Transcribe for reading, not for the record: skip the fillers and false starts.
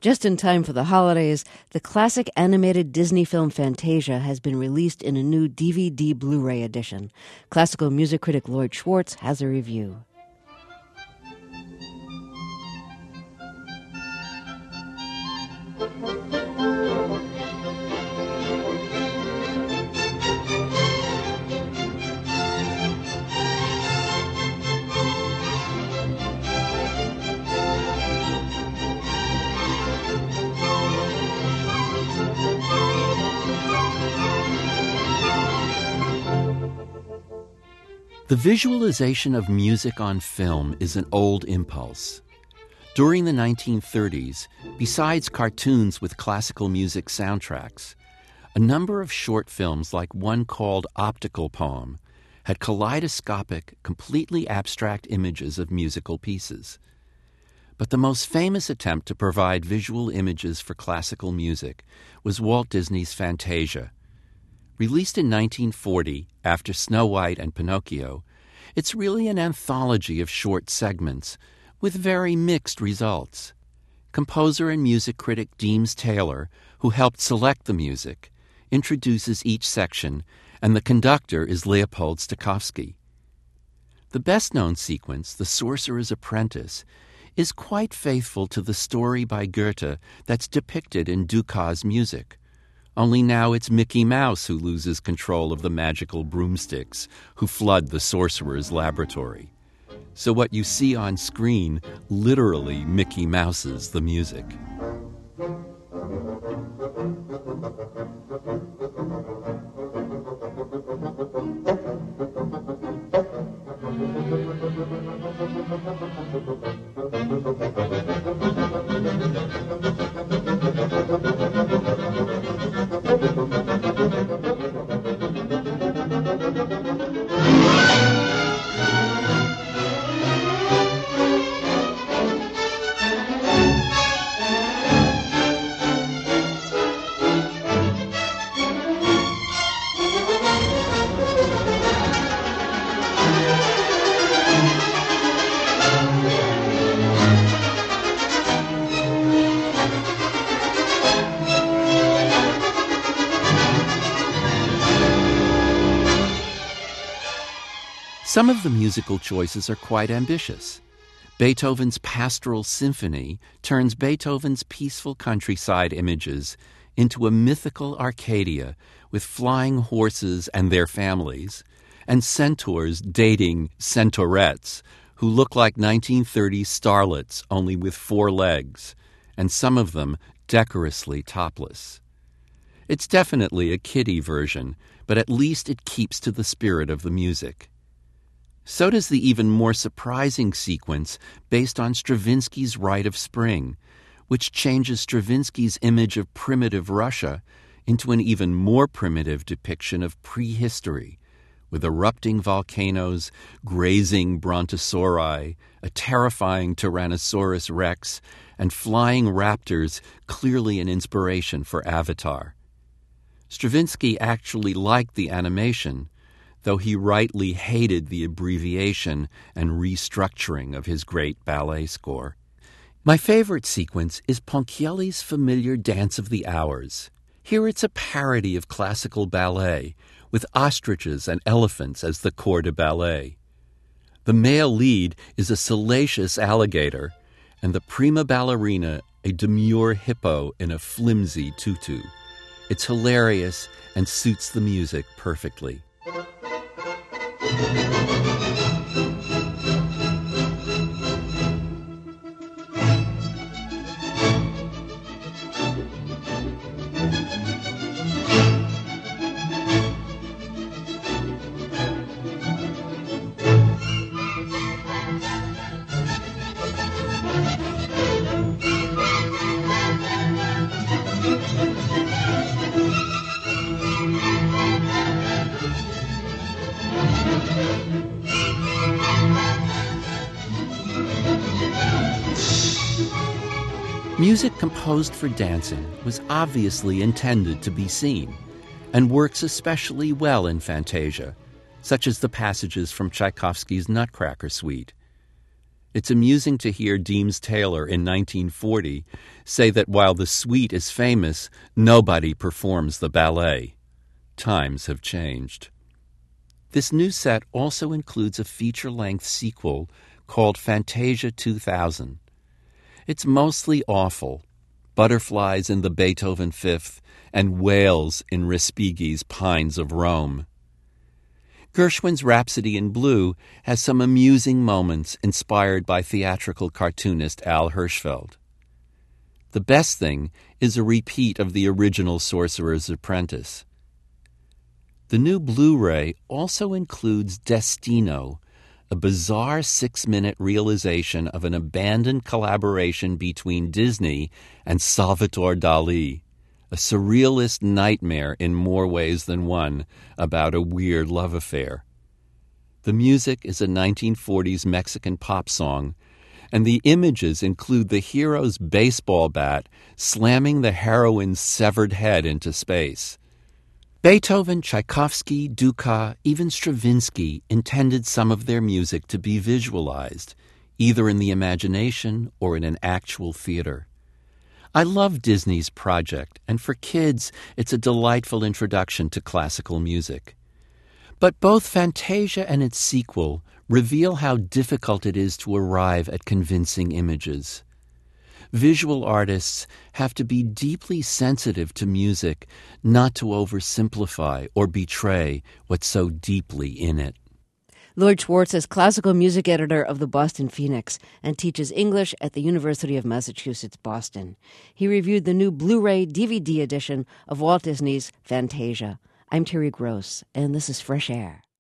Just in time for the holidays, the classic animated Disney film Fantasia has been released in a new DVD Blu-ray edition. Classical music critic Lloyd Schwartz has a review. The visualization of music on film is an old impulse. During the 1930s, besides cartoons with classical music soundtracks, a number of short films, like one called Optical Poem, had kaleidoscopic, completely abstract images of musical pieces. But the most famous attempt to provide visual images for classical music was Walt Disney's Fantasia. Released in 1940, after Snow White and Pinocchio, it's really an anthology of short segments, with very mixed results. Composer and music critic Deems Taylor, who helped select the music, introduces each section, and the conductor is Leopold Stokowski. The best-known sequence, The Sorcerer's Apprentice, is quite faithful to the story by Goethe that's depicted in Dukas' music. Only now it's Mickey Mouse who loses control of the magical broomsticks who flood the sorcerer's laboratory. So what you see on screen literally Mickey Mouses the music. Some of the musical choices are quite ambitious. Beethoven's Pastoral Symphony turns Beethoven's peaceful countryside images into a mythical Arcadia with flying horses and their families, and centaurs dating centaurettes who look like 1930s starlets only with 4 legs, and some of them decorously topless. It's definitely a kiddie version, but at least it keeps to the spirit of the music. So does the even more surprising sequence based on Stravinsky's Rite of Spring, which changes Stravinsky's image of primitive Russia into an even more primitive depiction of prehistory, with erupting volcanoes, grazing brontosauri, a terrifying Tyrannosaurus rex, and flying raptors, clearly an inspiration for Avatar. Stravinsky actually liked the animation, though he rightly hated the abbreviation and restructuring of his great ballet score. My favorite sequence is Ponchielli's familiar Dance of the Hours. Here it's a parody of classical ballet, with ostriches and elephants as the corps de ballet. The male lead is a salacious alligator, and the prima ballerina a demure hippo in a flimsy tutu. It's hilarious and suits the music perfectly. Music composed for dancing was obviously intended to be seen, and works especially well in Fantasia, such as the passages from Tchaikovsky's Nutcracker Suite. It's amusing to hear Deems Taylor in 1940 say that while the suite is famous, nobody performs the ballet. Times have changed. This new set also includes a feature-length sequel called Fantasia 2000. It's mostly awful, butterflies in the Beethoven Fifth and whales in Respighi's Pines of Rome. Gershwin's Rhapsody in Blue has some amusing moments inspired by theatrical cartoonist Al Hirschfeld. The best thing is a repeat of the original Sorcerer's Apprentice. The new Blu-ray also includes Destino, a bizarre 6-minute realization of an abandoned collaboration between Disney and Salvador Dali, a surrealist nightmare in more ways than one about a weird love affair. The music is a 1940s Mexican pop song, and the images include the hero's baseball bat slamming the heroine's severed head into space. Beethoven, Tchaikovsky, Dukas, even Stravinsky intended some of their music to be visualized, either in the imagination or in an actual theater. I love Disney's project, and for kids, it's a delightful introduction to classical music. But both Fantasia and its sequel reveal how difficult it is to arrive at convincing images. Visual artists have to be deeply sensitive to music, not to oversimplify or betray what's so deeply in it. Lloyd Schwartz is classical music editor of the Boston Phoenix and teaches English at the University of Massachusetts, Boston. He reviewed the new Blu-ray DVD edition of Walt Disney's Fantasia. I'm Terry Gross, and this is Fresh Air.